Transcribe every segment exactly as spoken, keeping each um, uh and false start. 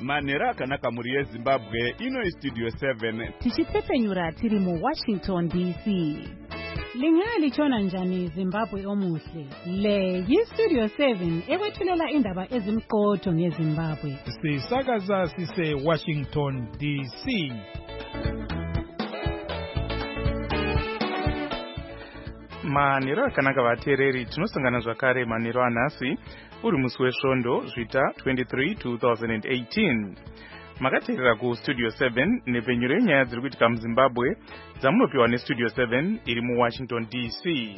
manhero akanaka muri yeZimbabwe. Ino iStudio seven tichitsepenyura tiri mu Washington D C. Lingali chona njani Zimbabwe omuhle. Le yiStudio seven ekwethulela indaba ezimqotho ngeZimbabwe. Sisakaza sise Washington D C. Manhero akanaka vateereri, tinosangana zvakare manhero anhasi uri musi wesvondo zvita twenty-three two thousand eighteen. Makateerera kuStudio seven nepenyuro yenyaya dziri kuitika muZimbabwe dzamunopiwa neStudio seven iri muWashington D C.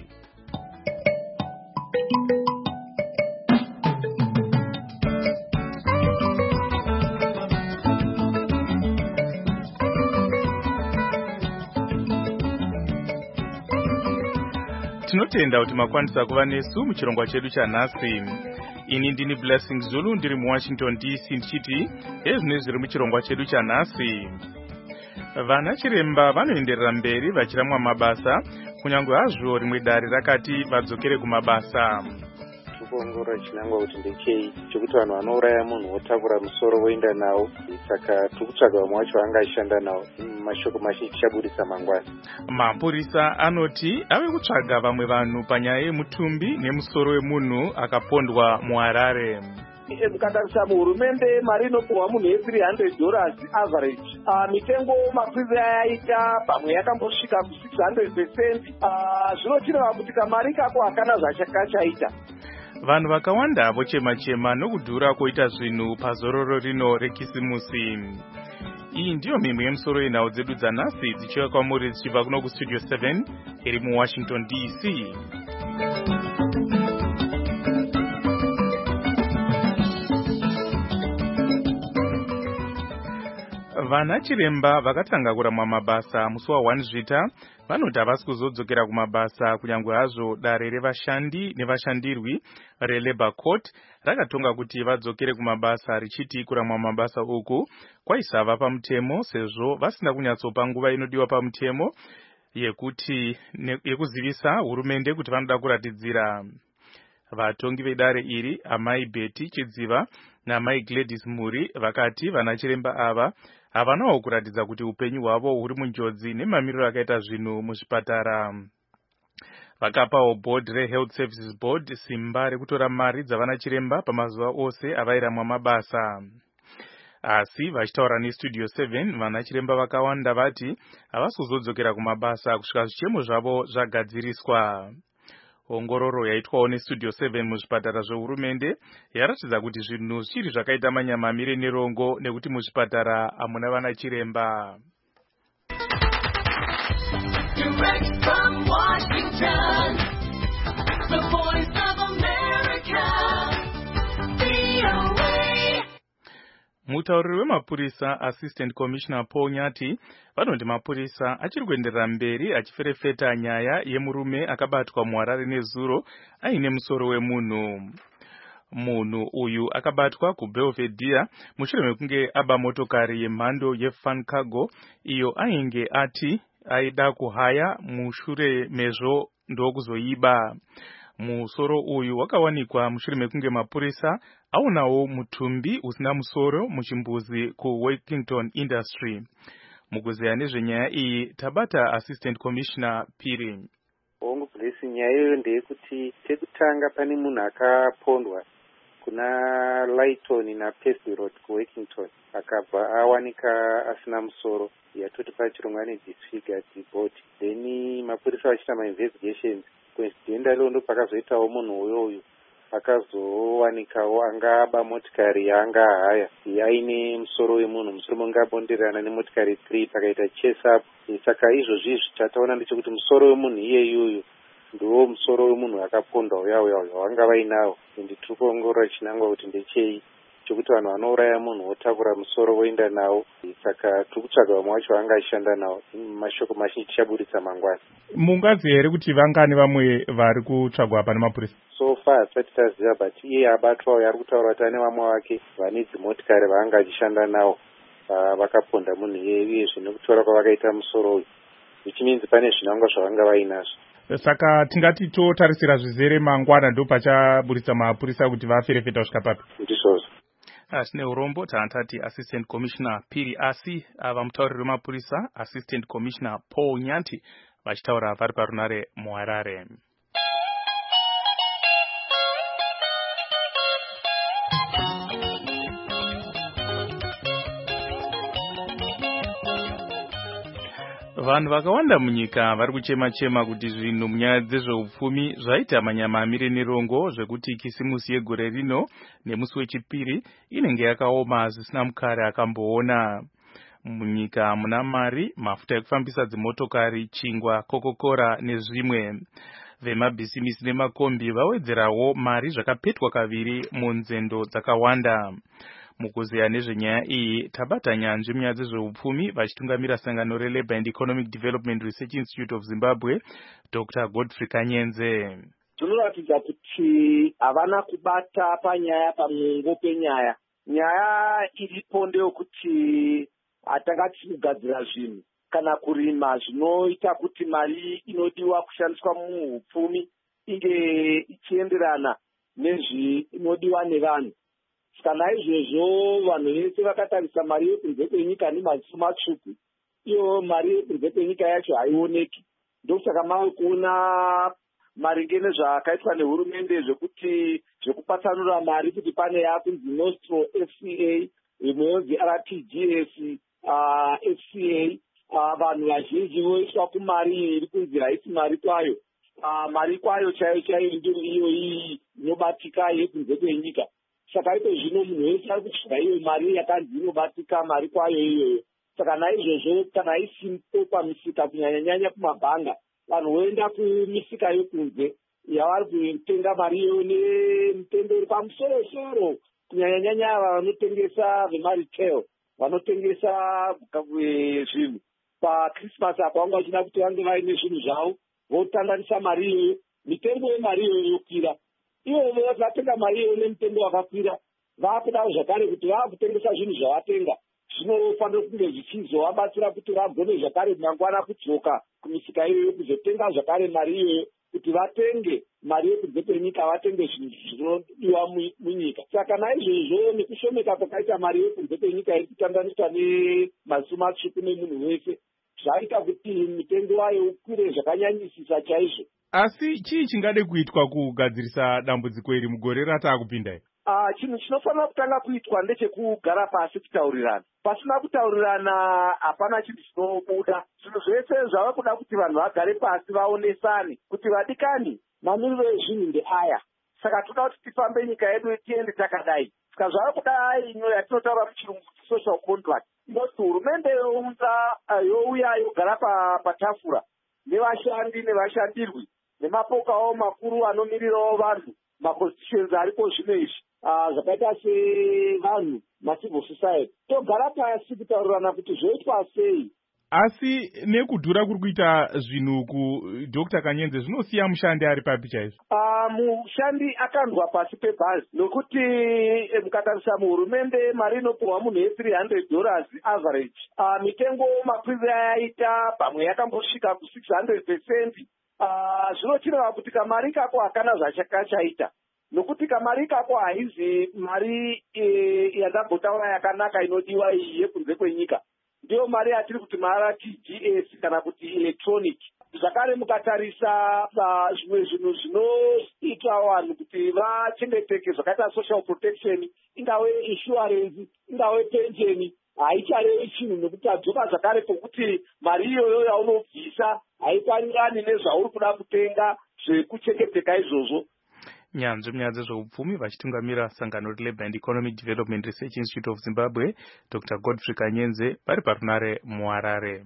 Tinotenda kuti makwanisa kuva nesu muchirongwa chedu chanhasi. Ini ndini Blessing Zulu ndiri muWashington D C ndichiti ezvinezvi zviri muchirongwa chedu chanhasi. Vana chiremba vanoenderera mberi vachiramwa mabasa kunyange hazvo rimwe dare rakati vadzokere kumabasa. Kuongorora chinangwa kuti ndechei chekuti vanhu vanouraya munhu wotakura musoro woenda nawo, saka tikutsvaga vamwe vacho vangashanda nawo. Mashoko mazhinji tichabudisa mangwana. Mapurisa anoti ave kutsvaga vamwe vanhu panyaya yemutumbi nemusoro wemunhu akapondwa muHarare. Mukatarisa muhurumende mari inopuhwa munhu ye-three hundred dollars average. Uh, mitengo mapurisa yaita pamwe yakambosvika ku-six hundred percent. Uh, zvinotireva kuti kamari kako hakana zvachakachaita. Vanhu vakawanda vochema-chema nokudhura koita zvinhu pazororo rino rekisimusi. Iyi ndiyo mimwe yemusoro yenhau dzedu dzanhasi dzichiuya kwamuri dzichibva kuno kuStudio seven iri muWashington D C. Vana chiremba vakatanga kuramwa mabasa musi wa one zvita vanoti havasi kuzodzokera kumabasa kunyange hazvo dare revashandi nevashandirwi reLabour Court rakatonga kuti vadzokere kumabasa richiti kuramwa mabasa uku kwaisava pamutemo sezvo vasina kunyatsopa nguva inodiwa pamutemo yekuti yekuzivisa hurumende kuti vanoda kuratidzira. Vatongi vedare iri amai Betty Chidziva naamai Gladys Muri vakati vana chiremba ava havanawo kuratidza kuti upenyu hwavo huri munjodzi nemamiriro akaita zvinhu muzvipatara. Vakapawo board reHealth Services Board simba rekutora mari dzavana chiremba pamazuva ose avairamwa mabasa. Asi vachitaura neStudio seven vana chiremba vakawanda vati havasi kuzodzokera kumabasa kusvika zvichemo zvavo zvagadziriswa. Ongororo yaitwawo neStudio seven muzvipatara zvehurumende yaratidza kuti zvinhu zvichiri zvakaita manyama amire nerongo nekuti muzvipatara hamuna vana chiremba. Direct from Washington, the voice of America, V O A. Mutauriri wemapurisa Assistant Commissioner Paul Nyati vanoti mapurisa achiri kuenderera mberi achiferefeta nyaya yemurume akabatwa muHarare nezuro aine musoro wemunhu. Munhu uyu akabatwa kuBelvedere mushure mekunge aba motokari yemhando yeFan Cargo iyo ainge ati aida kuhaya mushure mezvo ndokuzoiba. Musoro uyu wakawanikwa mushure mekunge mapurisa aonawo mutumbi usina musoro muchimbuzi kuWakington Industry. Mukuzeya nezvenyaya iyi tabata Assistant Commissioner Piri. Hongu Blessing, nyaya iyoyo ndeyekuti tekutanga pane munhu akapondwa kuna Lighton naPaisley Road kuWakington akabva awanika asina musoro yatoti pachirongwa nedisfigured body. Then mapurisa vachita mainvestigations coincidentally ndo pakazoitawo munhu uyoyo akazowanikawo anga aba motikari yaanga haya yaine musoro wemunhu, musoro ungabonderana nemotikari three pakaita chase up. Saka izvozvi tataona ndechekuti musoro wemunhu iyeyoyo ndiwo musoro wemunhu akapondwa uya uya uya wanga vainawo. Ende tiri kuongorora chinangwa kuti ndechei chekuti vanhu vanouraya munhu wotakura musoro woenda nawo, saka tiri kutsvaga vamwe vacho vangashanda nawo. Mashoko mazhinji tichabudisa mangwana. Mungaziva here kuti vangani vamwe vari kutsvagwa apa nemapurisa? So far hatisati taziva, but iye abatwawo ari kutaura kuti ane vamwe vake vane dzimotikari vaanga achishanda nawo vakaponda munhu iye uyezve nekutora kwavakaita musoro uyu, which means pane zvinangwa zvavanga vainazvo. Saka tingati totarisira zvizere mangwana ndo pachaburitsa mapurisa kuti vaferefeta kusvika papi? Ndizvozvo. Tine urombo taantati Assistant Commissioner Piri Asi, ava mutauriri wemapurisa Assistant Commissioner Paul Nyanti vachitaura vari parunare muHarare. Vanhu vakawanda munyika vari kuchema-chema kuti zvinhu munyaya dzezveupfumi zvaita manyama amire nerongo zvekuti kisimusi yegore rino nemusi wechipiri inenge yakaoma zvisina mukare akamboona. Munyika muna mari, mafuta ekufambisa dzimotokari, chingwa, kokokora nezvimwe. Vemabhisimisi nemakombi vawedzerawo mari zvakapetwa kaviri munzendo dzakawanda. Mukuzeya nezvenyaya iyi tabata nyanzvi munyaya dzezveupfumi vachitungamira sangano reLabour and Economic Development Research Institute of Zimbabwe, Doctor Godfrey Kanyenze. Zvinoratidza kuti havana kubata panyaya pamungo penyaya. Nyaya iripo ndeyekuti hatangati kugadzira zvinhu kana kurima zvinoita kuti mari inodiwa kushandiswa muupfumi inge ichienderana nezvinodiwa nevanhu. Kana izvozvo vanhu vese vakatarisa mari yekunze kwenyika nemaziso matsvuku, iyo mari yekunze kwenyika yacho haioneki. Ndosaka mave kuona maringe nezvakaitwa nehurumende zvekuti zvekupatsanura mari kuti pane yakunzi Nostro F C A, imwe yonzi R T G S F C A, vanhu vazhinji voiswa kumari iri kunzi haisi mari kwayo. Mari kwayo chaiyo chaiyo ndiyo iyo iyi inobatika yekunze kwenyika. Saka ito zvino munhu wese ari kutsvaga iyo mari yakanzi inobatika mari kwayo iyoyo. Saka naizvozvo kana isipo pamisika kunyanya-nyanya kumabhanga, vanhu voenda kumisika yokunze yavari kutenga mari iyo nemutengo uri pamusoro-soro, kunyanya-nyanya ava vanotengesa vemaretail, vanotengesa zvinhu. PaChristmas apa vanga vachida kuti vange vaine zvinhu zvavo, votandanisa mari iyoyo, mitengo yemari iyoyo yokwira. Ivo vatenga mari iyoyo nemutengo wakakwira, vakudawo zvakare kuti vaakutengesa zvinhu zvavatenga zvinofanira kunge zvichizovabatsira kuti vagone zvakare mangwana kudzoka kumisika iyoyo kuzotenga zvakare mari iyoyo kuti vatenge mari yekunze kwenyika, vatenge zvinhu zvinodiwa munyika. Saka naizvozvo nekushomeka kwakaita mari yekunze kwenyika iri kutandaniswa nemaziso matsvuku nemunhu wese zvaita kuti mitengo wayo ukwire zvakanyanyisisa chaizvo. Asi chii chingade kuitwa kugadzirisa dambudziko iri mugore rataakupinda iri? Ah, chinhu chinofanira kutanga kuitwa ndechekugara pasi kutaurirana. Pasina kutaurirana hapana chinhu chinobuda. Zvinhu zvese zvava kuda kuti vanhu vagare pasi vaonesane kuti vadikani mamiriro ezvinhu ndeaya. Saka toda kuti tifambe nyika yedu tiende takadai. Saka zvava kuda ino yatinotaura muchirungu social contract. Inoti hurumende younza youya yogara patafura nevashandi nevashandirwi nemapokawo makuru anomirirawo vanhu, maconstitutions aripo zvino izvi zvakaita sevanhu macivil society, togara pasi kutaurirana kuti zvoitwa sei. Asi nekudhura kuri kuita zvinhu ku Doctor Kanyenze zvinosiya mushandi ari papi chaizvo? Mushandi akandwa pasi pebhazi nokuti mukatarisa muhurumende mari inopuhwa munhu ye-three hundred dollars average. Mitengo makwiriro yaita pamwe yakambosvika ku-six hundred percent. Zvinochireva kuti kamari kako hakana zvachakachaita, nokuti kamari kako haizi mari yandambotaura yakanaka inodiwa iyi yekunze kwenyika. Ndiyo mari yatiri kuti ma-R T G S kana kuti electronic. Zvakare mukatarisa zvimwe zvinhu zvinoita vanhu kuti vachengeteke zvakaita social protection, ingave insurance, ingave pension, haicharevi chinhu nokuti adzoka zvakare pokuti mari iyoyo yaunobvisa haikwanirani nezvauri kuda kutenga zvekuchengeteka izvozvo. Nyanzvi munyaya dzezveupfumi vachitungamira sangano reLabour and Economic Development Research Institute of Zimbabwe, Doctor Godfrey Kanyenze vari parunare muHarare.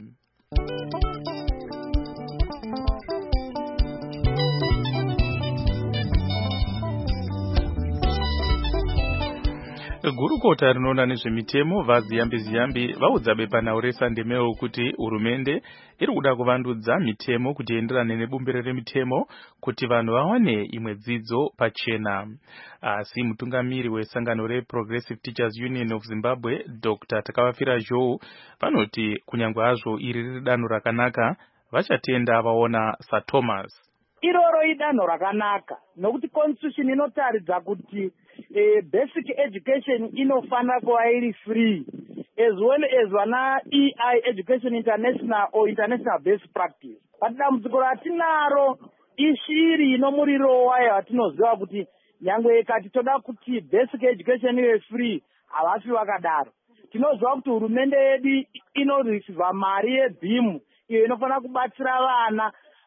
Gurukota rinoona nezvemitemo vaZiyambi Ziyambi vaudza bepanhauresa ndemeo kuti hurumende iri kuda kuvandudza mitemo kuti ienderane nebumbiro remitemo kuti vanhu vawane imwe dzidzo pachena. Asi mutungamiri wesangano reProgressive Teachers Union of Zimbabwe, Doctor Takavafira Joe, vanoti kunyangwe hazvo iri riri danho rakanaka vachatenda vaona saThomas. iroro idanho rakanaka nokuti constitution inotaridza kuti eh, basic education inofanira kuva iri free as well as vana E I Education International or International Best Practice. But dambudziko ratinaro ishiri inomuriro wayo watinoziva kuti nyangwe ikati toda kuti basic education ive free havasi vakadaro. Tinoziva kuti hurumende yedu inoreceiva mari yebhimu iyo inofanira kubatsira vana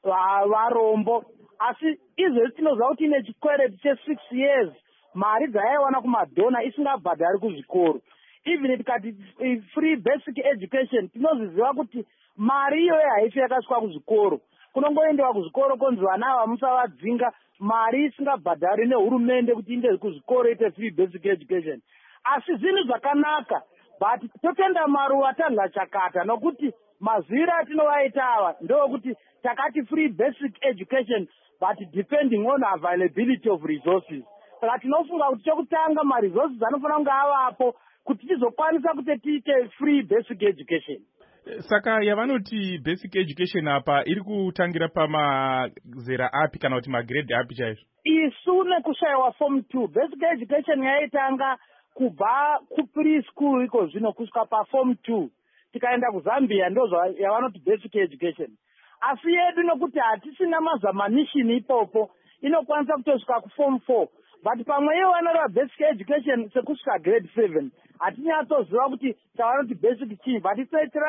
varombo, asi izvozvi tinoziva kuti ine chikwereti chesix years mari dzaiwana kumadhona isingabhadhari kuzvikoro. Even tikati free basic education tinozviziva kuti mari iyoyo haifi yakasvika kuzvikoro, kunongoendewa kuzvikoro konzi vana ava musavadzinga, mari isingabhadhari nehurumende kuti inde kuzvikoro ite free basic education. Asi zvinhu zvakanaka, but totenda maruva tadla chakata nokuti mazwiro atinovaita ava ndokuti takati free basic education but depending on availability of resources. Saka tinofunga kuti chokutanga maresources anofanira kunge avapo kuti tizokwanisa kuti tiite free basic education. Saka yavanoti basic education apa iri kutangira pamazera api kana kuti magrade api chaizvo? Isu nekushayiwa form two basic education yaitanga kubva kupre-school iko zvino kusvika paform two, tikaenda kuZambia ndo yavanoti basic education. Asi yedu nokuti hatisina mazamanishini ipopo inokwanisa kutosvika kuform four, but pamwe iyo vanoreva basic education sekusvika grade seven hatinyatsoziva kuti tavanoti basic chii, but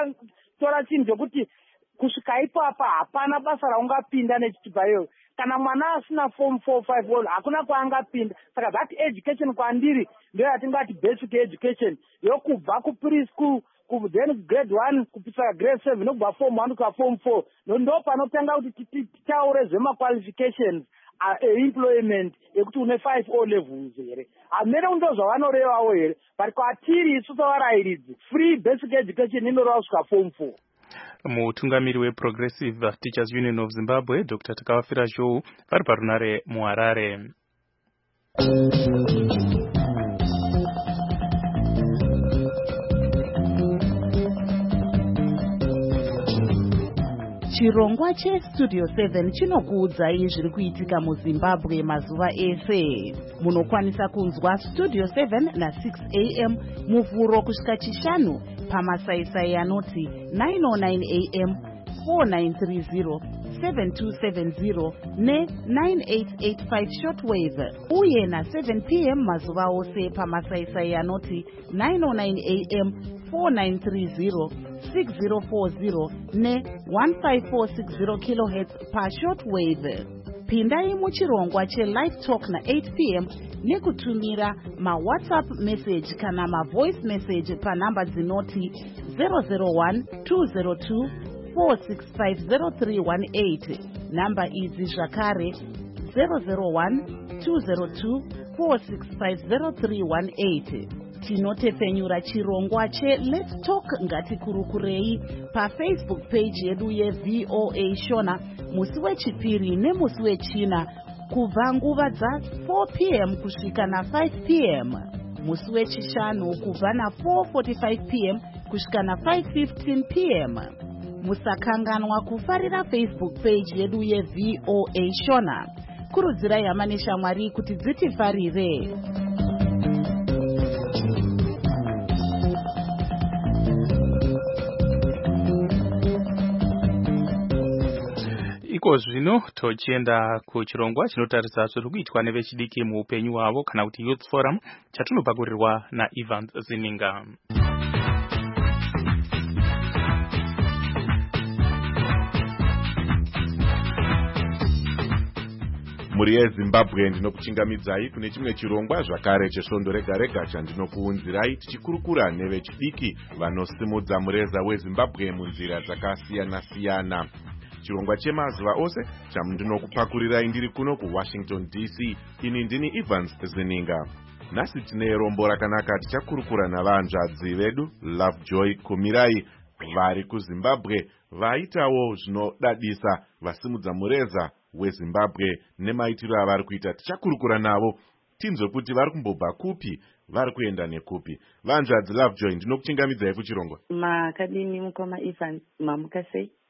tora chinhu chokuti kusvika ipapa hapana basa raungapinda nechitupa iyoyo. Kana mwana asina form four five all hakuna kwaangapinda. Saka that education kwandiri ndio yatingati basic education yokubva kupre-school then grade one kupisa grade seven nokubva form one kusvika form four ndo panotanga kuti titaure zvemaqualifications employment yekuti une five o levels here. Hamene ndo zvavanorevawo here, but kwatiri isu savarayiridzi free basic education inoreva kusvika form four. Mutungamiri weProgressive Teachers Union of Zimbabwe Doctor Takawafira Zhou vari parunare muHarare. Chirongwa cheStudio seven chinokuudzai zviri kuitika muZimbabwe mazuva ese. Munokwanisa kunzwa Studio seven na six a m muvhuro kusvika chishanu pamasaisai anoti nine oh nine a m, four nine three zero, seven two seven zero ne nine eight eight five shortwave, uye na seven p m mazuva ose pamasaisai anoti nine oh nine a m, four nine three zero, six zero four zero ne one five four six zero kilohertz pa shortwave. Pindai muchirongwa cheLive Talk na eight p m nekutumira maWhatsApp message kana mavoice message panamba dzinoti zero zero one two zero two four six five zero three one eight. Namba idzi zvakare zero zero one two zero two four six five zero three one eight. Tinotepfenyura chirongwa che Let's Talk ngatikurukurei paFacebook page yedu yeV O A Shona musi wechipiri nemusi wechina kubva nguva dza four p m kusvika na five p m, musi wechishanu kubva na four forty-five p m kusvika na five fifteen p m. Musakanganwa kufarira Facebook page yedu yeV O A Shona. Kurudzirai hama neshamwari kuti dzitifarire. Iko zvino tochienda kuchirongwa chinotarisa zviri kuitwa nevechidiki muupenyu hwavo kana kuti Youth Forum chatunopakurirwa naIvan Zininga. Muri yeZimbabwe ndinokuchingamidzai kune chimwe chirongwa zvakare chesvondo rega rega chandinokuunzirai tichikurukura nevechidiki vanosimudza mureza weZimbabwe munzira dzakasiyana siyana. Chirongwa chemazuva ose chamndinokupakurirai ndiri kuno kuWashington D C. Ini ndini Evans Zininga. Nhasi tine rombo rakanaka tichakurukura navanzvadzi vedu Lovejoy Kumirai vari kuZimbabwe vaitawo zvinodadisa vasimudza mureza weZimbabwe nemaitiro avari kuita. Tichakurukura navo tinzwe kuti vari kumbobva kupi, vari kuenda nekupi. Vanzvadzi Lovejoy, ndinokuchingamidzai kuchirongwa. Makadini mukoma Evans, mamukasei?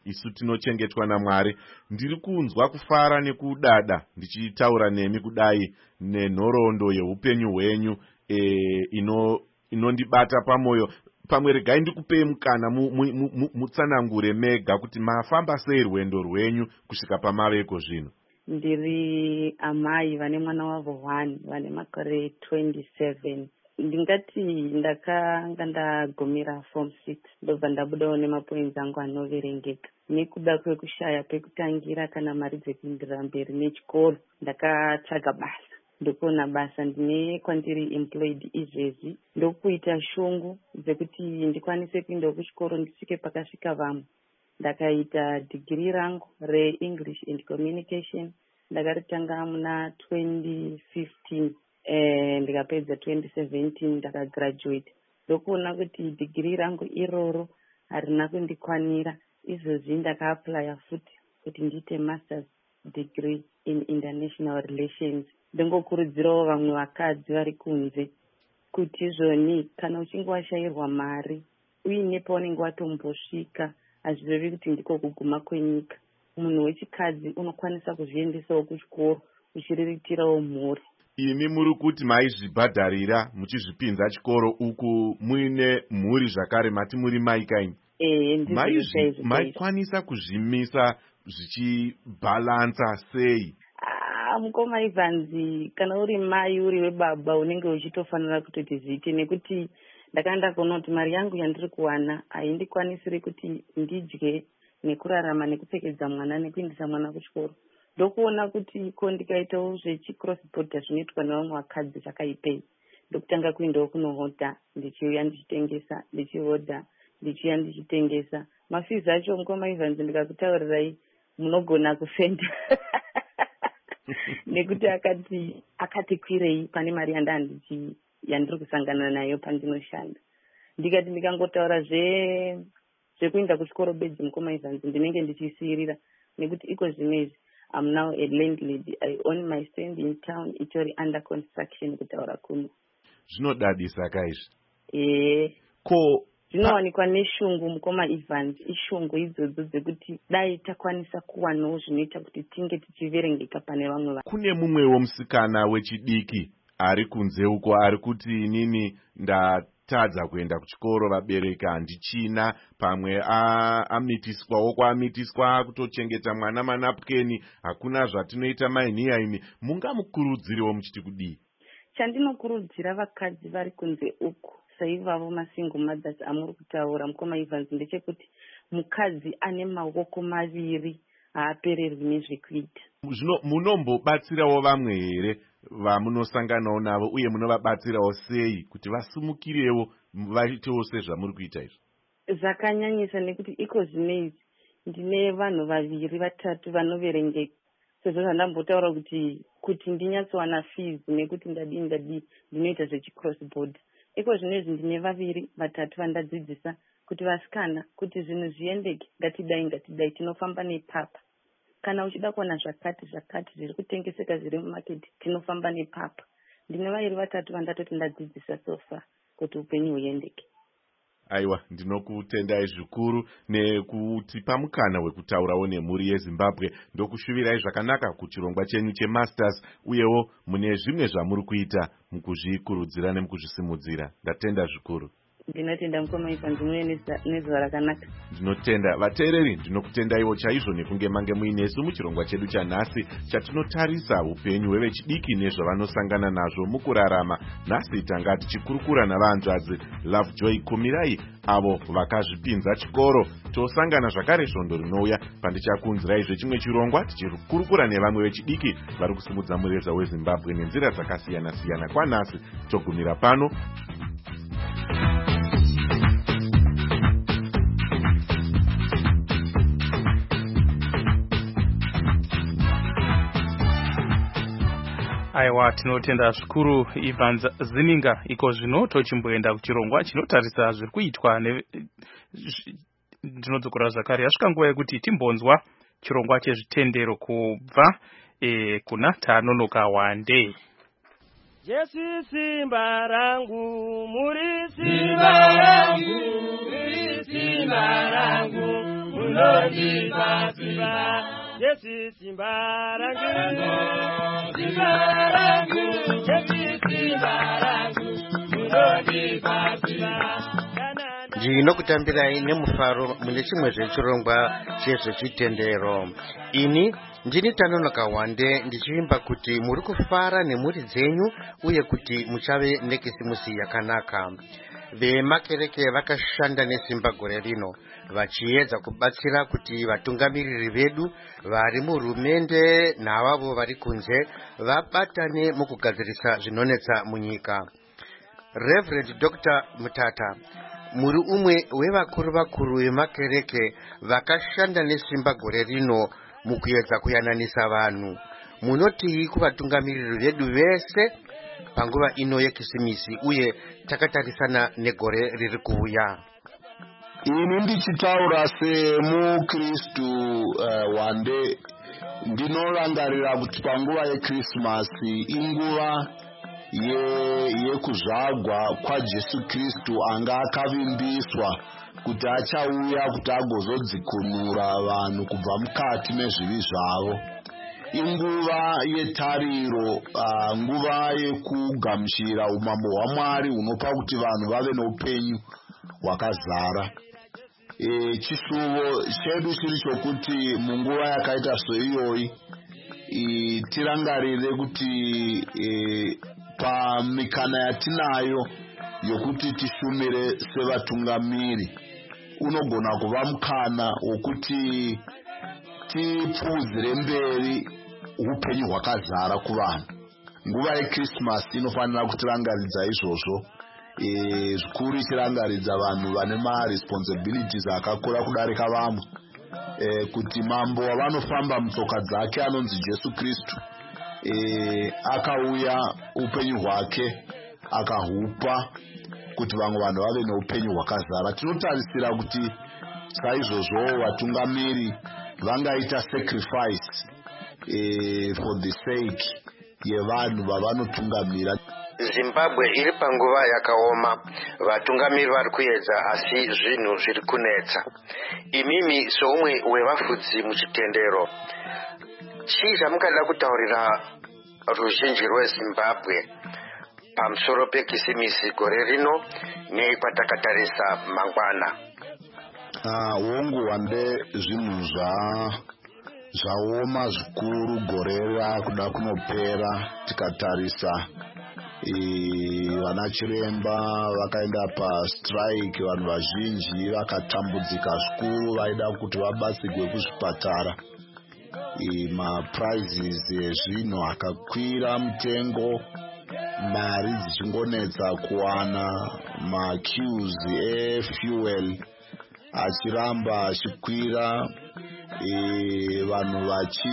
isu tinochengetwa naMwari. Ndiri kunzwa kufara nekudada ndichitaura nemi kudai nenhoroondo yeupenyu hwenyu e, ino inondibata pamoyo. Pamwe regai ndikupei mukana mutsanangure mega kuti mafamba sei rwendo rwenyu kusvika pamaveko zvino. Ndiri amai vane mwana wavo one vane makore twenty-seven. Ndingati ndakanga ndagumira form six ndobva ndabudawo nemapoints angu anoverengeka. Nekuda kwekushaya pekutangira kana mari dzekuenderera mberi nechikoro, ndakatsvaga basa. Ndokuona basa ndine kwandiri employed izvezi. Ndokuita shungu dzekuti ndikwanise kuenda kuchikoro ndisvike pakasvika vamwe. Ndakaita degree rangu re-English and Communication. Ndakaritanga muna twenty fifteen. Eh, ndikapedza twenty seventeen ndakagraduate. Ndokuona kuti degree rangu iroro harina kundikwanira. Izvozvi ndakaaplya futi kuti ndiite masters degree in international relations. Ndingokurudzirawo vamwe vakadzi vari kunze kuti izvoni kana uchinge washayirwa mari uine paunenge watombosvika hazvirevi kuti ndiko kuguma kwenyika. Munhu wechikadzi unokwanisa kuzviendesawo kuchikoro uchiriritirawo mhuri. Imi muri kuti maizvibhadharira muchizvipinza chikoro uku muine mhuri zvakare mati muri mai kaini. Eh, ndizvo maikwanisa kuzvimisa zvichibhalansa sei? Ah, mukoma Ivanzi, kana uri mai uri webaba unenge uchitofanira kutoti zviite, nekuti ndakanda kuona kuti mari yangu yandiri kuwana haindikwanisiri kuti ndidye nekurarama nekupfekedza mwana nekuendesa mwana kuchikoro. Ndokuona kuti ko ndikaitawo zvechicross border zvinoitwa nevamwe vakadzi zvakaipei. Ndokutanga kuendawo kunohodha ndichiuya ndichitengesa, ndichihodha ndichiuya ndichitengesa. Mafizi acho mukoma Ivanzi ndikakutaurirai munogona kufenda. Nekuti akati akati kwirei pane mari yandandichi yandiri kusangana nayo pandinoshanda. Ndikati ndikangotaura zve zvekuenda kuchikoro bedzi mukoma Ivanzi ndinenge ndichisirira nekuti iko zvinezvi I'm now a landlady. I own my stand in town. Itori under construction kutaura kuno. Zvinodadisa kaizvi. Eh. Ko zvinowanikwa neshungu mukoma Ivanzi. Ishungu idzodzo dzekuti dai takwanisa kuwanawo zvinoita kuti tinge tichiverengeka pane vamwe vanhu. Kune mumwewo musikana wechidiki ari kunze uko ari kuti inini ndatadza kuenda kuchikoro vabereki handichina, pamwe amitiswawo kwaamitiswa kutochengeta mwana manapukeni, hakuna zvatinoita mainhiya imi. Mungamukurudziriwo muchiti kudii? Chandinokurudzira vakadzi vari kunze uku saivavo masingle mothers amuri kutaura mukoma Ivanzi ndechekuti mukadzi ane maoko maviri haapererwi nezvekuita. Zvino munombobatsirawo vamwe here vamunosanganawo navo uye munovabatsirawo sei kuti vasimukirewo vaitewo sezvamuri kuita izvo? Zvakanyanyisa nekuti iko zvinezvi ndine vanhu vaviri vatatu vanoverengeka. Sezvo zvandambotaura kuti kuti ndinyatsowana fees nekuti ndadii ndadii ndinoita zvechicross border. Iko zvinezvi ndine vaviri vatatu vandadzidzisa kuti vasikana kuti zvinhu zviendeke ngatidai ngatidai tinofamba nepapa. Kana uchida kuona zvakati zvakati zviri kutengeseka zviri mumaketi tinofamba nepapa. Ndine vaviri vatatu vandatoti ndadzidzisa sofa kuti upenyu huendeke. Aiwa, ndinokutendai zvikuru nekutipa mukana wekutaurawo nemhuri yeZimbabwe. Ndokushuvirai zvakanaka kuchirongwa chenyu chemasters uyewo mune zvimwe zvamuri kuita mukuzvikurudzira nemukuzvisimudzira. Ndatenda zvikuru. Ndinotenda mukoma Ivanzi muye nezuva rakanaka. Ndinotenda vateereri, ndinokutendaiwo chaizvo nekunge mange muinesu muchirongwa chedu chanhasi chatinotarisa upenyu hwevechidiki nezvavanosangana nazvo mukurarama. Nhasi tanga tichikurukura navanzvadzi Lovejoy Kumirai avo vakazvipinza chikoro. Tosangana zvakare svondo rinouya pandichakunzirai zvechimwe chirongwa tichikurukura nevamwe vechidiki vari kusimudza mureza weZimbabwe nenzira dzakasiyana siyana. Kwanhasi togumira pano. Aiwa, tinotenda zvikuru Ivanzi Zininga. Iko zvino tochimboenda kuchirongwa chinotarisa zviri kuitwa ne ndinodzokera zvakare yasvika nguva yekuti timbonzwa chirongwa chezvitendero kubva e, kuna Tanonoka Wande. Jesu simba rangu, muri simba rangu, muri simba rangu, munondipa simba Yesu simba rangu simba rangu Yesu simba rangu munondipa simba ndinokutambirai nemufaro mune chimwe zvechirongwa chezvechitendero. Ini ndini Tanonoka Wande ndichivimba kuti muri kufara nemhuri dzenyu uye kuti muchave nekisimusi yakanaka. Vemakereke vakashanda nesimba gore rino vachiedza kubatsira kuti vatungamiriri vedu vari muhurumende navavo vari kunze vabatane mukugadzirisa zvinonetsa munyika. Reverend Doctor Mutata, muri umwe wevakuru vakuru vemakereke vakashanda nesimba gore rino mukuedza kuyananisa vanhu. Munotii kuvatungamiriri vedu vese panguva ino yekisimisi uye takatarisana negore riri kuuya? Ini ndichitaura semukristu uh, Wande ndinorangarira kuti panguva yeKrismasi inguva yekuzvagwa kwaJesu Kristu anga akavimbiswa kuti achauya kuti agozodzikunura vanhu kubva mukati mezvivi zvavo. Inguva yetariro, uh, nguva yekugamuchira umambo hwaMwari hunopa kuti vanhu vave noupenyu hwakazara. E, chisuvo chedu chiri chokuti munguva yakaita soiyoyi e, tirangarire kuti e, pamikana yatinayo yokuti tishumire sevatungamiri unogona kuva mukana wokuti tipfudzire mberi upenyu hwakazara kuvanhu. Nguva yeKrismasi inofanira kutirangaridza izvozvo, e, zvikuru ichirangaridza vanhu vane maresponsibilities akakura kudarika vamwe, e, kuti mambo wavanofamba mutsoka dzake anonzi Jesu Kristu e, akauya upenyu hwake akahupa kuti vamwe vanhu vave neupenyu hwakazara. Tinotarisira kuti saizvozvo vatungamiri vangaita sacrifice eh, for the sake yevanhu vavanotungamira. Zimbabwe iri panguva yakaoma, vatungamiri vari kuedza asi zvinhu zviri kunetsa. Imimi soumwe wevafudzi muchitendero, chii zvamungada kutaurira ruzhinji rweZimbabwe pamusoro pekisimisi gore rino nekwatakatarisa mangwana? Ah, wongu Wande zvinhu zva zvaoma zvikuru gore rakuda kunopera. Tikatarisa e, vana chiremba vakaenda pastrike, vanhu vazhinji vakatambudzika zvikuru vaida kuti vabatsirwe kuzvipatara. E, maprizes ezvinhu akakwira mutengo, mari dzichingonetsa kuwana, maqueues efuel achiramba achikwira, e, vanhu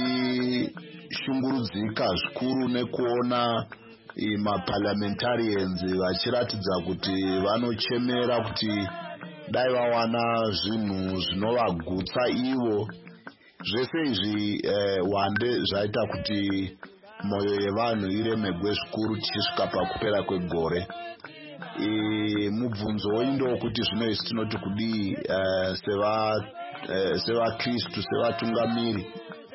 vachishungurudzika zvikuru nekuona e, maparliamentarians vachiratidza kuti vanochemera kuti dai vawana zvinhu zvinovagutsa ivo. Zvese izvi eh, Wande zvaita kuti moyo yevanhu iremegwe zvikuru tichisvika pakupera kwegore. E, mubvunzo woindo kuti zvino isi tinoti kudii uh, seva uh, sevakristu sevatungamiri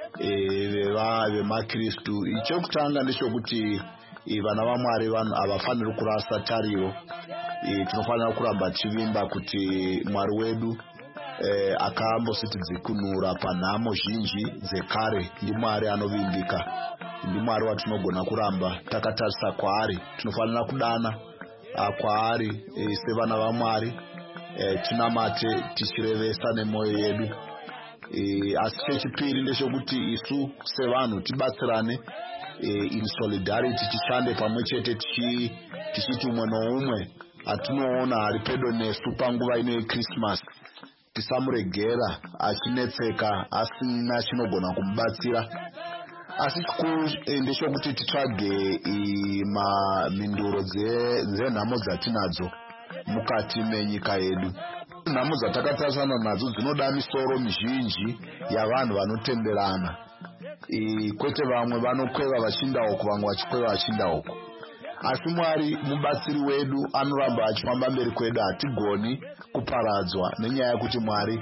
veva vemakristu. Chekutanga ndechekuti vana vaMwari vanhu havafaniri kurasa tariro. E, tinofanira kuramba tichivimba kuti Mwari wedu e, akambositidzikunura panhamo zhinji dzekare. Ndimwari anovimbika, ndimwari watinogona kuramba takatarisa kwaari. Tinofanira kudana kwaari e, sevana vaMwari, e, tinamate tichirevesa nemwoyo yedu. E, asi chechipiri ndechekuti isu sevanhu tibatsirane e, in solidarity, tishande pamwe chete tichiti umwe noumwe atinoona ari pedo nesu panguva ino yeKrismasi tisamuregera achinetseka asina chinogona kumubatsira. Asi chikuru ndechekuti titsvage mhinduro dzenhamo dzatinadzo mukati menyika yedu. Nhamo dzatakatarisana nadzo dzinoda misoro mizhinji yavanhu vanotenderana. E, kwete vamwe vanokweva vachiinda uko, vamwe vachikweva vachiinda uko. Asi Mwari mubatsiri wedu anoramba achifamba mberi kwedu. Hatigoni kuparadzwa nenyaya yekuti Mwari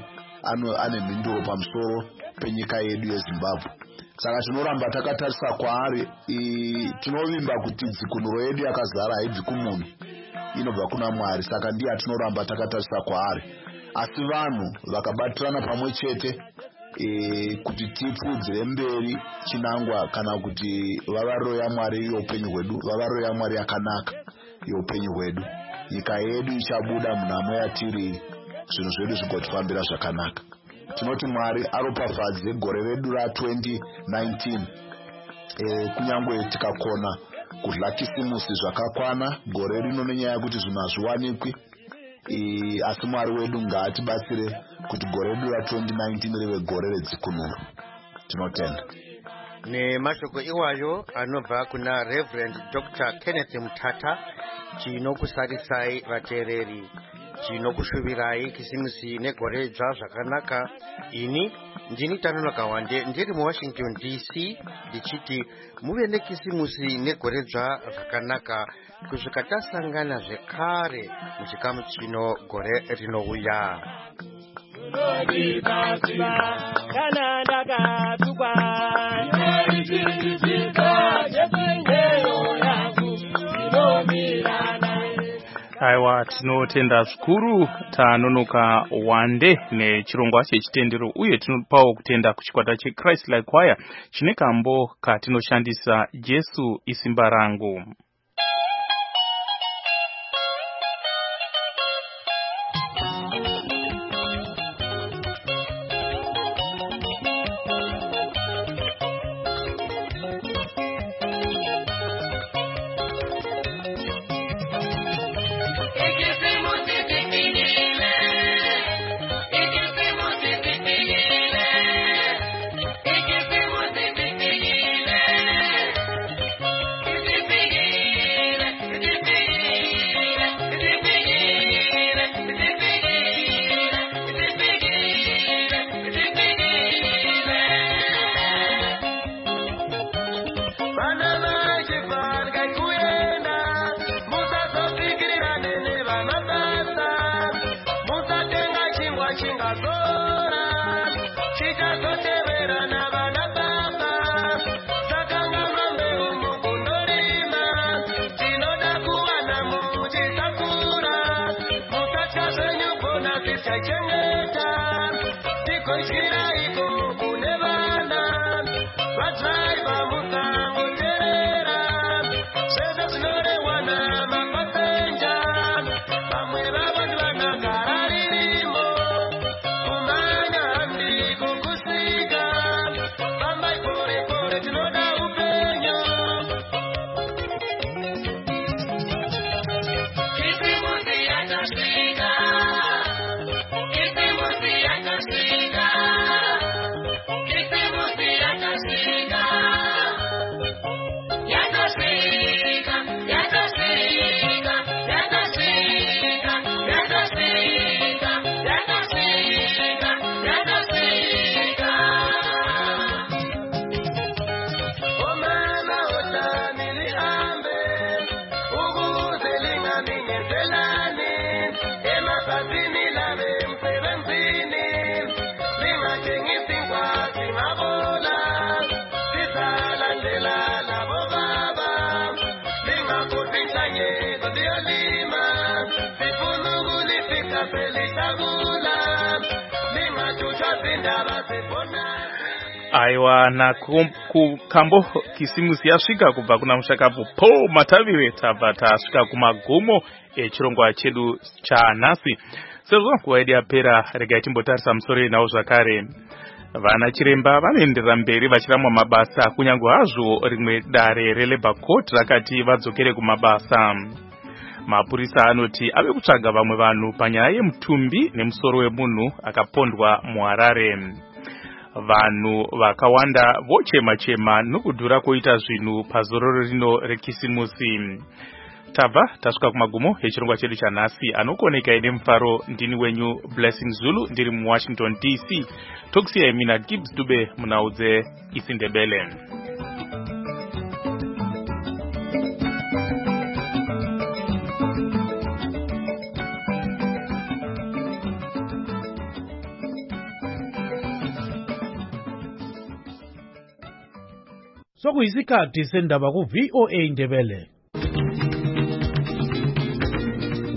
ane mhinduro pamusoro penyika yedu yeZimbabwe. Saka tinoramba takatarisa kwaari. Tinovimba kuti dzikunuro yedu yakazara haibvi kumunhu, inobva kuna Mwari. Saka ndiye atinoramba takatarisa kwaari. Asi vanhu vakabatirana pamwe chete e, kuti tipfudzire mberi chinangwa kana kuti vavariro yaMwari youpenyu hwedu, vavariro yaMwari yakanaka youpenyu hwedu, nyika yedu ichabuda munhamo yatiri, zvinhu zvedu zvigotifambira zvakanaka. Tinoti Mwari aropafadze gore redu ra twenty nineteen. E, kunyangwe tikakona kudla kisimusi zvakakwana gore rino nenyaya yekuti zvinhu hazviwanikwi, e, asi Mwari wedu ngaatibatsire kuti gore redu ra twenty nineteen rive gore redzikunuro. Tinotenda. Nemashoko iwayo anobva kuna Reverend Doctor Kenneth Mutata, chinokusarisai vateereri, chinokushuvirai kisimusi negore dzva zvakanaka. Ini ndini Tanonoka Wande ndiri muWashington D C ndichiti muve nekisimusi negore dzva zvakanaka kusvika tasangana zvekare muchikamu chino gore rinouya. Kana ndakatukwa aiwa tinotenda zvikuru Tanonoka Wande nechirongwa chechitendero, uye tinopawo kutenda kuchikwata cheChrist Like Choir chine kambo katinoshandisa Jesu isimba rangu. Aiwa na kukambo kisimusi yasvika kubva kuna mushakapo Paul Matavire tabva tasvika kumagumo echirongwa chedu chanhasi. Sezvo nguva yedu yapera, regai timbotarisa musoro yenhau zvakare. Vana chiremba vanoenderera mberi vachiramwa mabasa, kunyange hazvo rimwe dare reLabour Court rakati vadzokere kumabasa. Mapurisa anoti ave kutsvaga vamwe vanhu panyaya yemutumbi nemusoro wemunhu akapondwa muHarare. Vanhu vakawanda vochema-chema nokudhura koita zvinhu pazororo rino rekisimusi. Tabva tasvika kumagumo echirongwa chedu chanhasi. Anokoneka ine mufaro ndini wenyu Blessing Zulu ndiri muWashington D C. Tokusiyai mina Gibbs Dube munaudze isiNdebele. sokuyisikhathi sendaba ku-V O A Ndebele.